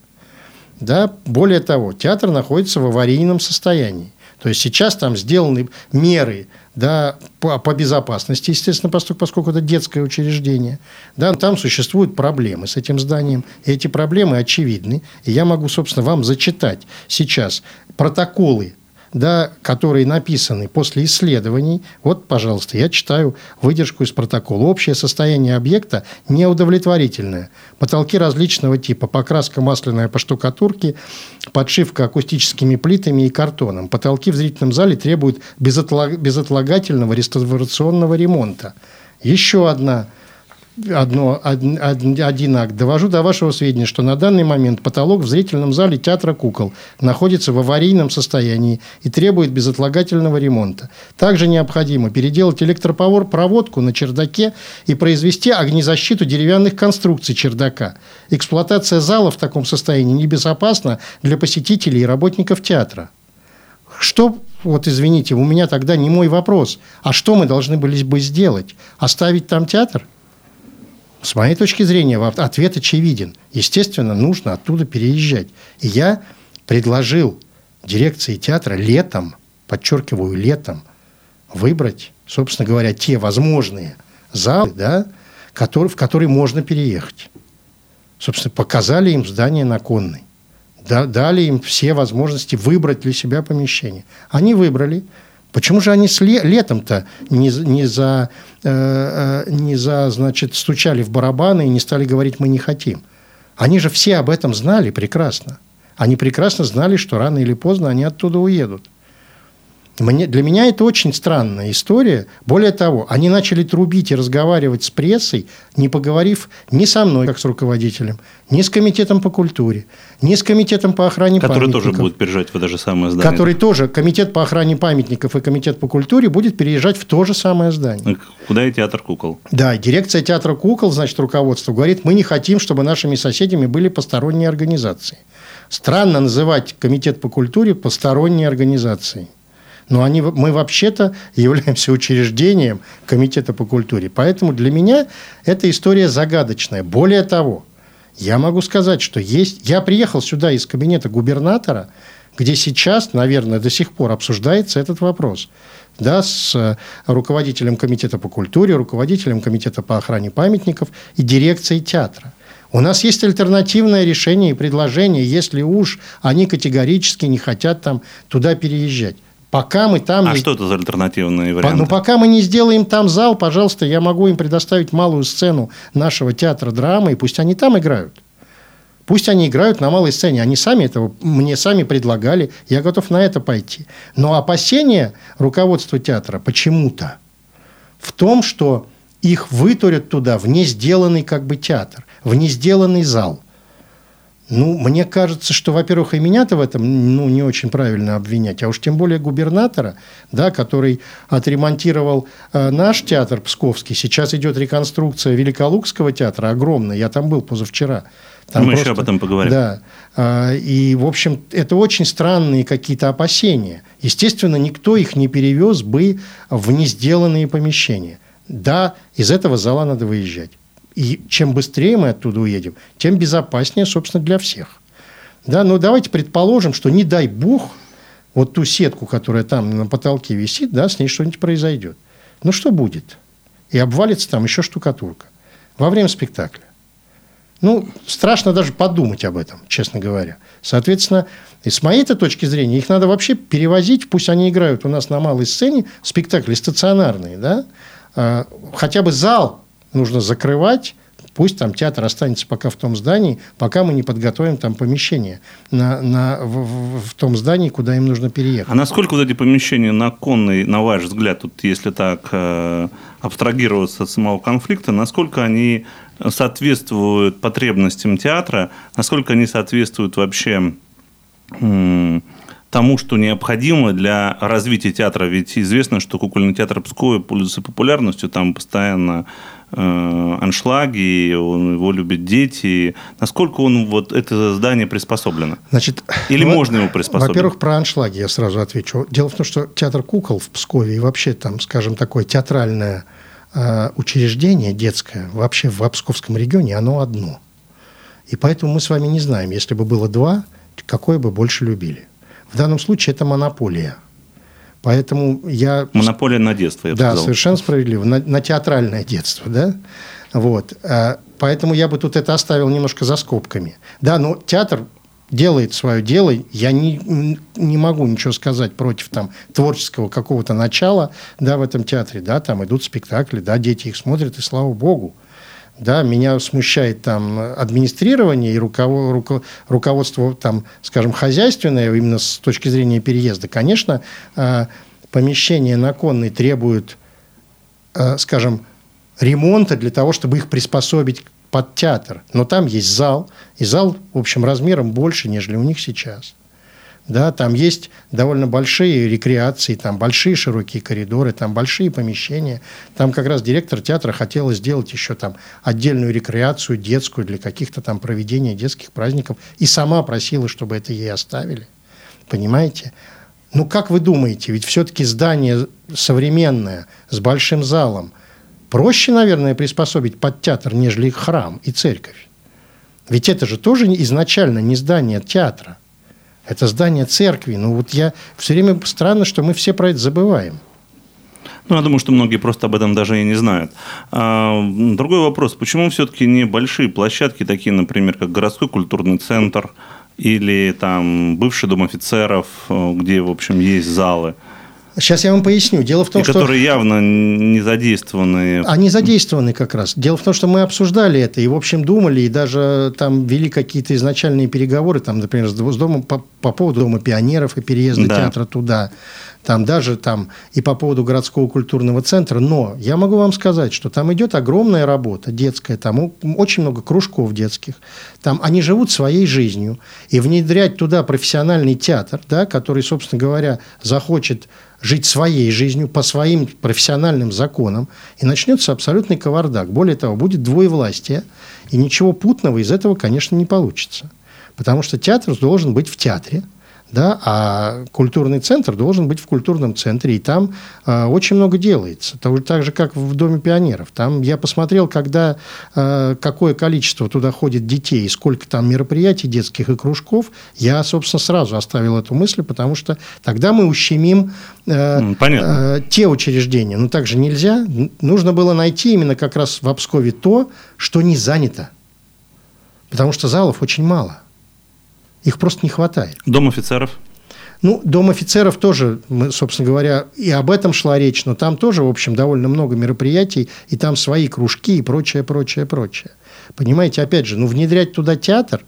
Да? Более того, театр находится в аварийном состоянии. То есть сейчас там сделаны меры, да, по, по безопасности, естественно, поскольку, поскольку это детское учреждение. Да, там существуют проблемы с этим зданием. И эти проблемы очевидны. И я могу, собственно, вам зачитать сейчас протоколы, да, которые написаны после исследований. Вот, пожалуйста, я читаю выдержку из протокола. Общее состояние объекта неудовлетворительное. Потолки различного типа. Покраска масляная по штукатурке, подшивка акустическими плитами и картоном. Потолки в зрительном зале требуют безотлагательного реставрационного ремонта. Еще одна Одно, один, один акт. Довожу до вашего сведения, что на данный момент потолок в зрительном зале театра кукол находится в аварийном состоянии и требует безотлагательного ремонта. Также необходимо переделать электропроводку на чердаке и произвести огнезащиту деревянных конструкций чердака. Эксплуатация зала в таком состоянии небезопасна для посетителей и работников театра. Что, вот извините, у меня тогда не мой вопрос. А что мы должны были бы сделать? Оставить там театр? С моей точки зрения, ответ очевиден. Естественно, нужно оттуда переезжать. И я предложил дирекции театра летом, подчеркиваю, летом, выбрать, собственно говоря, те возможные залы, да, которые, в которые можно переехать. Собственно, показали им здание на Конной. Дали им все возможности выбрать для себя помещение. Они выбрали. Почему же они летом-то не, не, за, э, не за, значит, стучали в барабаны и не стали говорить «мы не хотим»? Они же все об этом знали прекрасно. Они прекрасно знали, что рано или поздно они оттуда уедут. Мне, для меня это очень странная история. Более того, они начали трубить и разговаривать с прессой, не поговорив ни со мной, как с руководителем, ни с комитетом по культуре, ни с комитетом по охране который памятников. Который тоже будет переезжать в это же самое здание. Который тоже, комитет по охране памятников и комитет по культуре будет переезжать в то же самое здание. Куда и театр кукол. Да, дирекция театра кукол, значит, руководство говорит, мы не хотим, чтобы нашими соседями были посторонние организации. Странно называть комитет по культуре посторонней организацией. Но они, мы вообще-то являемся учреждением комитета по культуре. Поэтому для меня эта история загадочная. Более того, я могу сказать, что есть... Я приехал сюда из кабинета губернатора, где сейчас, наверное, до сих пор обсуждается этот вопрос. Да, с руководителем комитета по культуре, руководителем комитета по охране памятников и дирекцией театра. У нас есть альтернативное решение и предложение, если уж они категорически не хотят там туда переезжать. Пока мы там а не... что это за альтернативные варианты? Ну, пока мы не сделаем там зал, пожалуйста, я могу им предоставить малую сцену нашего театра драмы, и пусть они там играют. Пусть они играют на малой сцене. Они сами этого мне сами предлагали. Я готов на это пойти. Но опасения руководства театра почему-то в том, что их вытурят туда в несделанный как бы театр, в несделанный зал. Ну, мне кажется, что, во-первых, и меня-то в этом ну, не очень правильно обвинять, а уж тем более губернатора, да, который отремонтировал э, наш театр Псковский. Сейчас идет реконструкция Великолукского театра, огромная. Я там был позавчера. Там Мы просто, еще об этом поговорим. Да. Э, и, в общем, это очень странные какие-то опасения. Естественно, никто их не перевез бы в несделанные помещения. Да, из этого зала надо выезжать. И чем быстрее мы оттуда уедем, тем безопаснее, собственно, для всех. Да, но давайте предположим, что не дай бог, вот ту сетку, которая там на потолке висит, да, с ней что-нибудь произойдет. Ну, что будет? И обвалится там еще штукатурка во время спектакля. Ну, страшно даже подумать об этом, честно говоря. Соответственно, и с моей-то точки зрения, их надо вообще перевозить, пусть они играют у нас на малой сцене, спектакли стационарные, да, а, хотя бы зал нужно закрывать, пусть там театр останется пока в том здании, пока мы не подготовим там помещение на, на, в, в, в том здании, куда им нужно переехать. А насколько вот эти помещения на Конной, на ваш взгляд, тут, если так э, абстрагироваться от самого конфликта, насколько они соответствуют потребностям театра, насколько они соответствуют вообще м- тому, что необходимо для развития театра? Ведь известно, что кукольный театр Пскова пользуется популярностью, там постоянно э, аншлаги, он, его любят дети. Насколько он, вот, это здание приспособлено? Значит, Или ну, можно его приспособить? Во-первых, про аншлаги я сразу отвечу. Дело в том, что театр кукол в Пскове и вообще там, скажем, такое театральное э, учреждение детское, вообще в Псковском регионе, оно одно. И поэтому мы с вами не знаем, если бы было два, какое бы больше любили. В данном случае это монополия. Поэтому я... Монополия на детство, я бы да, сказал. Да, совершенно справедливо. На, на театральное детство, да? Вот. Поэтому я бы тут это оставил немножко за скобками. Да, но театр делает свое дело. Я не, не могу ничего сказать против там, творческого какого-то начала, да, в этом театре. Да, там идут спектакли, да, дети их смотрят, и слава богу. Да, меня смущает там администрирование и руковод, руко, руководство, там, скажем, хозяйственное, именно с точки зрения переезда. Конечно, помещения на Конной требуют, скажем, ремонта для того, чтобы их приспособить под театр. Но там есть зал, и зал, в общем, размером больше, нежели у них сейчас. Да, там есть довольно большие рекреации, там большие широкие коридоры, там большие помещения. Там как раз директор театра хотела сделать еще там отдельную рекреацию детскую для каких-то там проведения детских праздников. И сама просила, чтобы это ей оставили. Понимаете? Ну, как вы думаете, ведь все-таки здание современное, с большим залом, проще, наверное, приспособить под театр, нежели храм и церковь. Ведь это же тоже изначально не здание театра. Это здание церкви. Ну, вот я все время странно, что мы все про это забываем. Ну, я думаю, что многие просто об этом даже и не знают. А, другой вопрос. Почему все-таки не большие площадки, такие, например, как городской культурный центр или там бывший дом офицеров, где, в общем, есть залы? Сейчас я вам поясню. Дело в том, и что... которые явно не задействованы. Они задействованы как раз. Дело в том, что мы обсуждали это и, в общем, думали, и даже там вели какие-то изначальные переговоры, там, например, с домом, по, по поводу Дома пионеров и переезда да. театра туда. Там даже там и по поводу городского культурного центра. Но я могу вам сказать, что там идет огромная работа детская, там очень много кружков детских. Там они живут своей жизнью. И внедрять туда профессиональный театр, да, который, собственно говоря, захочет жить своей жизнью, по своим профессиональным законам, и начнется абсолютный кавардак. Более того, будет двоевластие, и ничего путного из этого, конечно, не получится. Потому что театр должен быть в театре, да, а культурный центр должен быть в культурном центре, и там э, очень много делается. Так, так же, как в Доме пионеров. Там я посмотрел, когда, э, какое количество туда ходит детей, и сколько там мероприятий детских и кружков, я, собственно, сразу оставил эту мысль, потому что тогда мы ущемим э, э, те учреждения. Но так же нельзя. Нужно было найти именно как раз в Пскове то, что не занято. Потому что залов очень мало. Их просто не хватает. Дом офицеров? Ну, Дом офицеров тоже, мы, собственно говоря, и об этом шла речь, но там тоже, в общем, довольно много мероприятий, и там свои кружки и прочее, прочее, прочее. Понимаете, опять же, ну, внедрять туда театр,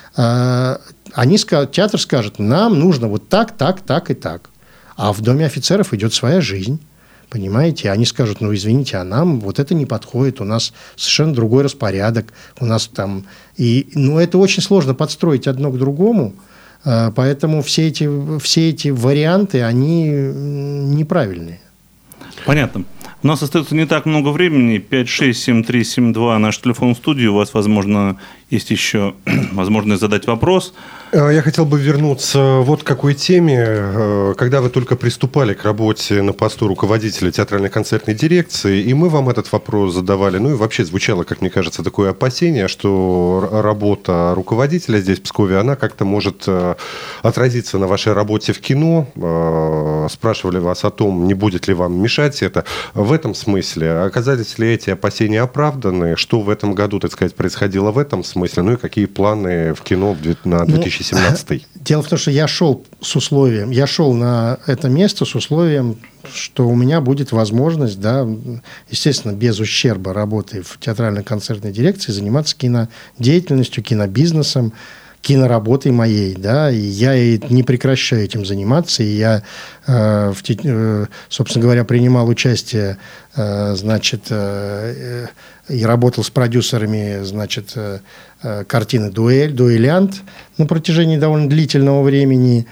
э, они скажут, театр скажет, нам нужно вот так, так, так и так. А в Доме офицеров идет своя жизнь. Понимаете, они скажут, ну, извините, а нам вот это не подходит, у нас совершенно другой распорядок, у нас там... И, ну, это очень сложно подстроить одно к другому, поэтому все эти, все эти варианты, они неправильные. Понятно. У нас остается не так много времени. пять шесть семь три семь два наш телефон в студии. У вас, возможно, есть еще возможность задать вопрос. Я хотел бы вернуться вот к какой теме. Когда вы только приступали к работе на посту руководителя театральной концертной дирекции, и мы вам этот вопрос задавали, ну и вообще звучало, как мне кажется, такое опасение, что работа руководителя здесь, в Пскове, она как-то может отразиться на вашей работе в кино. Спрашивали вас о том, не будет ли вам мешать это. В этом смысле, оказались ли эти опасения оправданы? Что в этом году, так сказать, происходило в этом смысле? Ну и какие планы в кино на две тысячи семнадцатый? Ну, дело в том, что я шел с условием, я шел на это место с условием, что у меня будет возможность, да, естественно, без ущерба работы в театрально-концертной дирекции, заниматься кинодеятельностью, кинобизнесом, киноработой моей, да, и я и не прекращаю этим заниматься, и я, э, в, э, собственно говоря, принимал участие, э, значит, э, и работал с продюсерами, значит, э, картины «Дуэль», «Дуэлянт» на протяжении довольно длительного времени,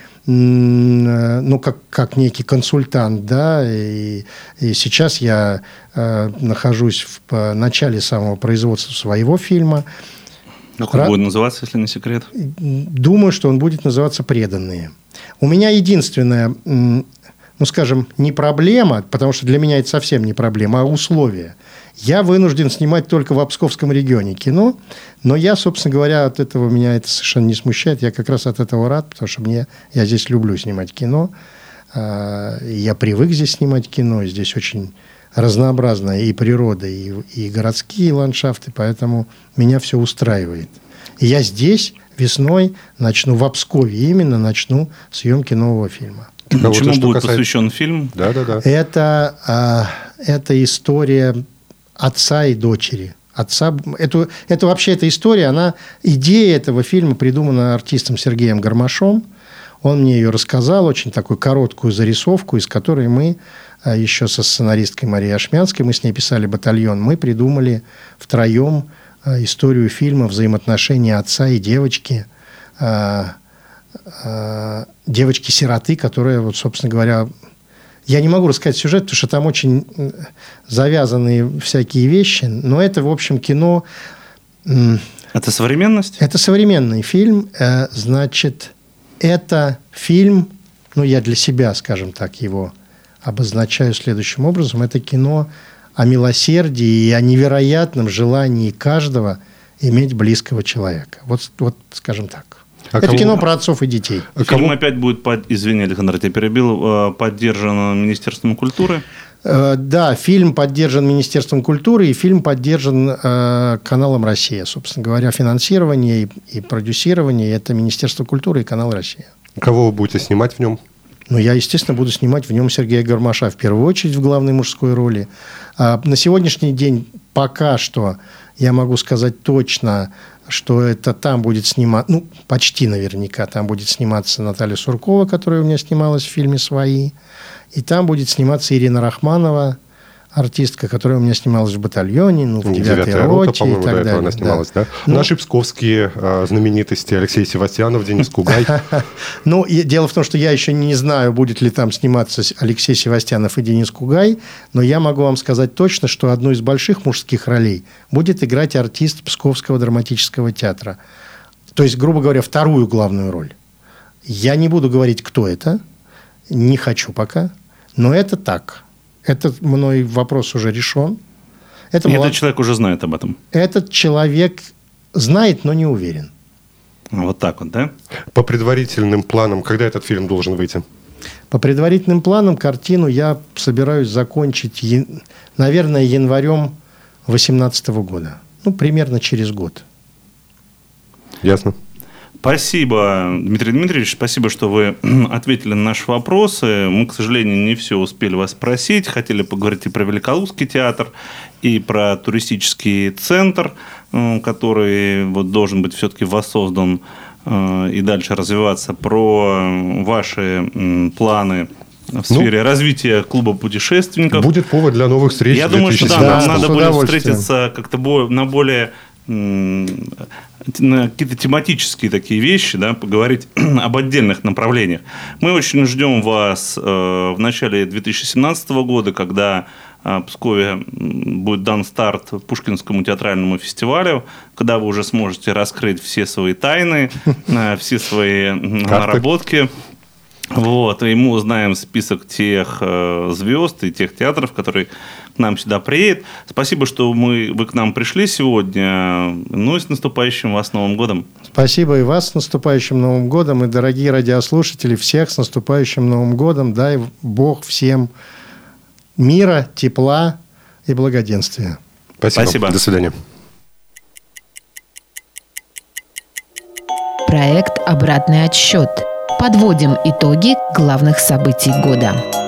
ну, как, как некий консультант, да, и, и сейчас я э, нахожусь в начале самого производства своего фильма. Как он Ра... будет называться, если не секрет? Думаю, что он будет называться «Преданные». У меня единственная, ну, скажем, не проблема, потому что для меня это совсем не проблема, а условие. Я вынужден снимать только в Псковском регионе кино, но я, собственно говоря, от этого меня это совершенно не смущает. Я как раз от этого рад, потому что мне, я здесь люблю снимать кино. Я привык здесь снимать кино, здесь очень разнообразная и природа, и, и городские ландшафты, поэтому меня все устраивает. И я здесь весной начну, в Пскове именно, начну съемки нового фильма. Чему будет касается... посвящен фильм? Да, да, да. Это, а, это история отца и дочери. Отца, это, это вообще эта история, она, идея этого фильма придумана артистом Сергеем Гармашом. Он мне ее рассказал, очень такую короткую зарисовку, из которой мы еще со сценаристкой Марией Ашмянской, мы с ней писали «Батальон», мы придумали втроем историю фильма «Взаимоотношения отца и девочки», девочки-сироты, которая, вот, собственно говоря, я не могу рассказать сюжет, потому что там очень завязанные всякие вещи, но это, в общем, кино... Это современность? Это современный фильм, значит, это фильм, ну, я для себя, скажем так, его обозначаю следующим образом. Это кино о милосердии и о невероятном желании каждого иметь близкого человека. Вот, вот скажем так. А это кого... кино про отцов и детей. А Фильм кого... опять будет, под... извини, Александр, я тебя перебил, поддержан Министерством культуры? Да, фильм поддержан Министерством культуры, и фильм поддержан каналом «Россия». Собственно говоря, финансирование и продюсирование – это Министерство культуры и канал «Россия». Кого вы будете снимать в нем? Ну, я, естественно, буду снимать в нем Сергея Гармаша в первую очередь в главной мужской роли. А на сегодняшний день пока что я могу сказать точно, что это там будет сниматься, ну, почти наверняка там будет сниматься Наталья Суркова, которая у меня снималась в фильме «Свои», и там будет сниматься Ирина Рахманова, артистка, которая у меня снималась в «Батальоне», ну, в «Девятой роте» по-моему, и так до этого далее. Она снималась, да? да? Ну, Наши псковские э, знаменитости Алексей Севастьянов, Денис Кугай. Ну, дело в том, что я еще не знаю, будет ли там сниматься Алексей Севастьянов и Денис Кугай, но я могу вам сказать точно, что одну из больших мужских ролей будет играть артист Псковского драматического театра. То есть, грубо говоря, вторую главную роль. Я не буду говорить, кто это, не хочу пока, но это так. Этот мной вопрос уже решен. Это И молод... этот человек уже знает об этом? Этот человек знает, но не уверен. Вот так вот, да? По предварительным планам, когда этот фильм должен выйти? По предварительным планам картину я собираюсь закончить, наверное, январем две тысячи восемнадцатого года. Ну, примерно через год. Ясно. Спасибо, Дмитрий Дмитриевич, спасибо, что вы ответили на наши вопросы. Мы, к сожалению, не все успели вас спросить. Хотели поговорить и про Великолукский театр, и про туристический центр, который вот должен быть все-таки воссоздан и дальше развиваться, про ваши планы в сфере ну, развития клуба путешественников. Будет повод для новых встреч. Я думаю, что да, нам надо будет встретиться как-то на более... на какие-то тематические такие вещи, да, поговорить об отдельных направлениях. Мы очень ждем вас э, в начале две тысячи семнадцатого года, когда в Пскове будет дан старт Пушкинскому театральному фестивалю, когда вы уже сможете раскрыть все свои тайны, все свои наработки. Вот, и мы узнаем список тех звезд и тех театров, которые к нам сюда приедут. Спасибо, что мы, вы к нам пришли сегодня. Ну и с наступающим вас Новым годом. Спасибо и вас с наступающим Новым годом. И, дорогие радиослушатели, всех с наступающим Новым годом. Дай Бог всем мира, тепла и благоденствия. Спасибо. Спасибо. До свидания. Проект «Обратный отсчет». Подводим итоги главных событий года.